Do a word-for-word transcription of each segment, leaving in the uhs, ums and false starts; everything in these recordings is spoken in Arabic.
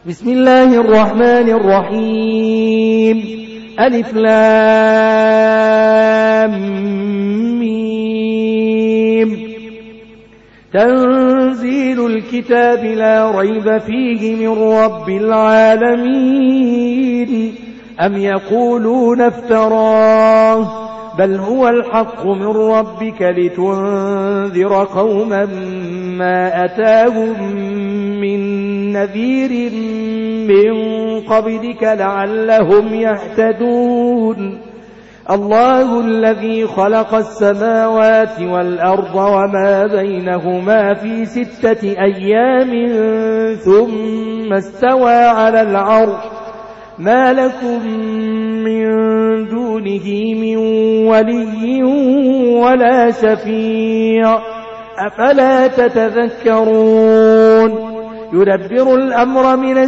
بسم الله الرحمن الرحيم. ألف لام ميم. تنزيل الكتاب لا ريب فيه من رب العالمين. أم يقولون افتراه بل هو الحق من ربك لتنذر قوما ما أتاهم من نذير من قبلك لعلهم يهتدون. الله الذي خلق السماوات والأرض وما بينهما في ستة أيام ثم استوى على العرش ما لكم من دونه من ولي ولا شفيع أفلا تتذكرون. يدبر الأمر من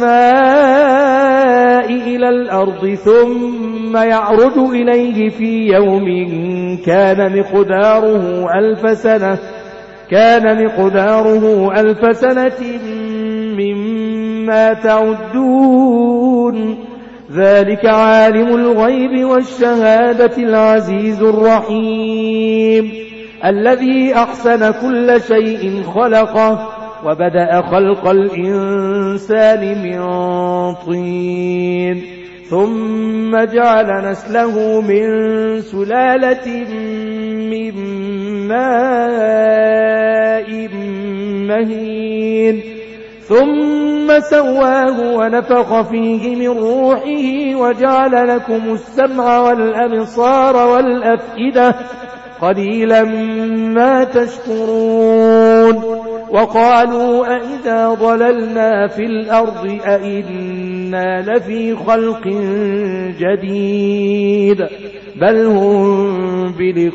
السماء إلى الأرض ثم يعرج إليه في يوم كان مقداره ألف سنة كان مقداره ألف سنة مما تعدون. ذلك عالم الغيب والشهادة العزيز الرحيم الذي أحسن كل شيء خلقه وبدأ خلق الإنسان من طين ثم جعل نسله من سلالة من ماء مهين ثم سواه ونفخ فيه من روحه وجعل لكم السمع والأبصار والأفئدة قليلا ما تشكرون. وقالوا أئذا ضللنا في الأرض أئنا لفي خلق جديد بل هم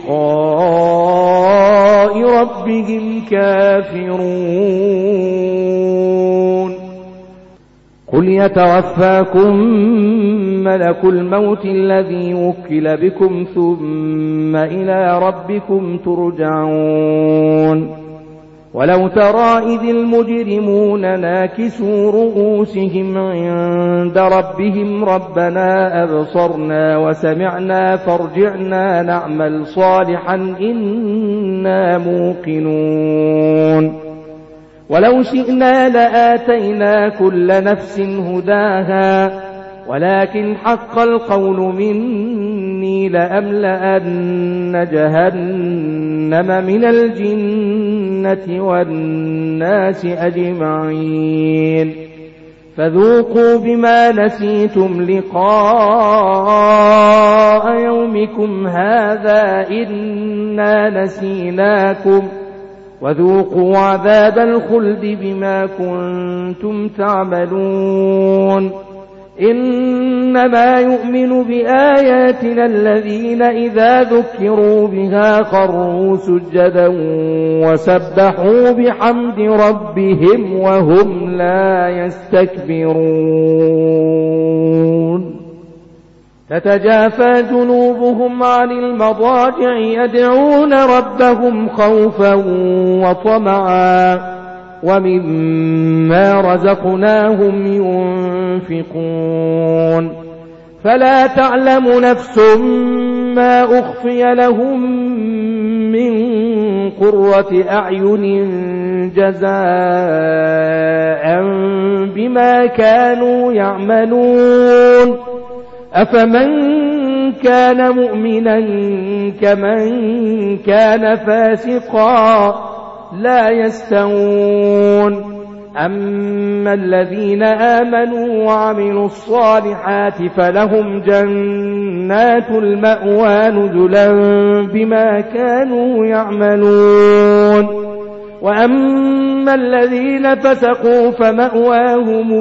بلقاء ربهم كافرون. قل يتوفاكم ملك الموت الذي وكل بكم ثم إلى ربكم ترجعون. ولو ترى إذ المجرمون ناكسوا رؤوسهم عند ربهم ربنا أبصرنا وسمعنا فارجعنا نعمل صالحا إنا موقنون. ولو شئنا لآتينا كل نفس هداها ولكن حق القول مني لأملأن جهنم من الجنة والناس أجمعين. فذوقوا بما نسيتم لقاء يومكم هذا إنا نسيناكم وذوقوا عذاب الخلد بما كنتم تعملون. إنما يؤمن بآياتنا الذين إذا ذكروا بها خروا سجدا وسبحوا بحمد ربهم وهم لا يستكبرون. تتجافى جنوبهم عن المضاجع يدعون ربهم خوفا وطمعا ومما رزقناهم ينفقون. فلا تعلم نفس ما أخفي لهم من قرة أعين جزاء بما كانوا يعملون. أفمن كان مؤمنا كمن كان فاسقا لا يستوون. أما الذين آمنوا وعملوا الصالحات فلهم جنات المأوى نزلا بما كانوا يعملون. وأما الذين فسقوا فمأواهم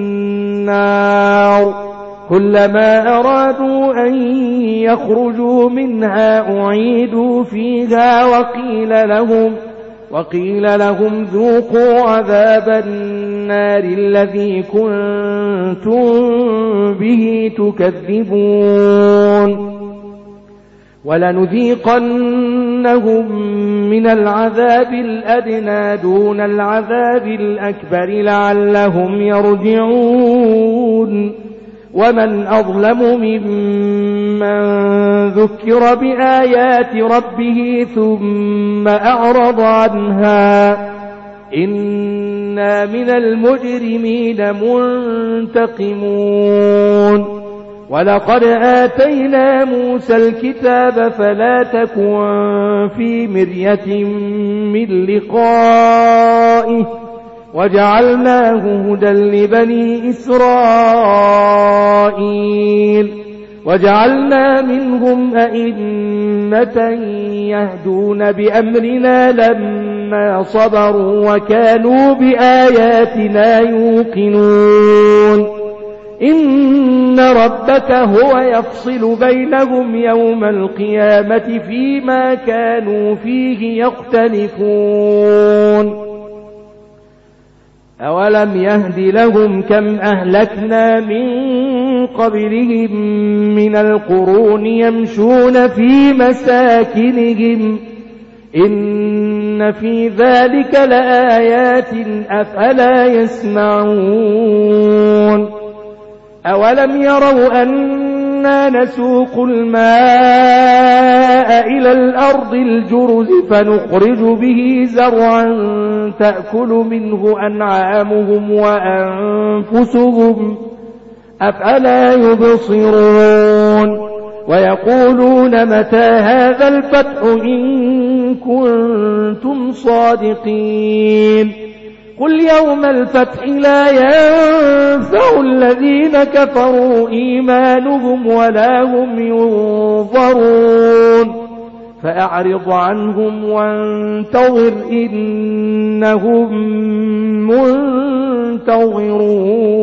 النار كلما أرادوا أن يخرجوا منها أعيدوا فيها وقيل لهم وقيل لهم ذوقوا عذاب النار الذي كنتم به تكذبون. ولنذيقن لنذيقنهم من العذاب الأدنى دون العذاب الأكبر لعلهم يرجعون ومن أظلم ممن ذكر بآيات ربه ثم أعرض عنها إنا من المجرمين منتقمون ولقد آتينا موسى الكتاب فلا تكن في مرية من لقائه وجعلناه هدى لبني إسرائيل وجعلنا منهم أئمة يهدون بأمرنا لما صبروا وكانوا بآياتنا يوقنون إن ربك هو يفصل بينهم يوم القيامة فيما كانوا فيه يختلفون أولم يهد لهم كم أهلكنا من قبلهم من القرون يمشون في مساكنهم إن في ذلك لآيات أفلا يسمعون أولم يروا أنا نسوق الماء إلى الأرض الجرز فنخرج به زرعا تأكل منه أنعامهم وأنفسهم أفلا يبصرون ويقولون متى هذا الفتح إن كنتم صادقين قل يوم الفتح لا ينفع الذين كفروا إيمانهم ولا هم ينظرون فأعرض عنهم وانتظر إنهم منتظرون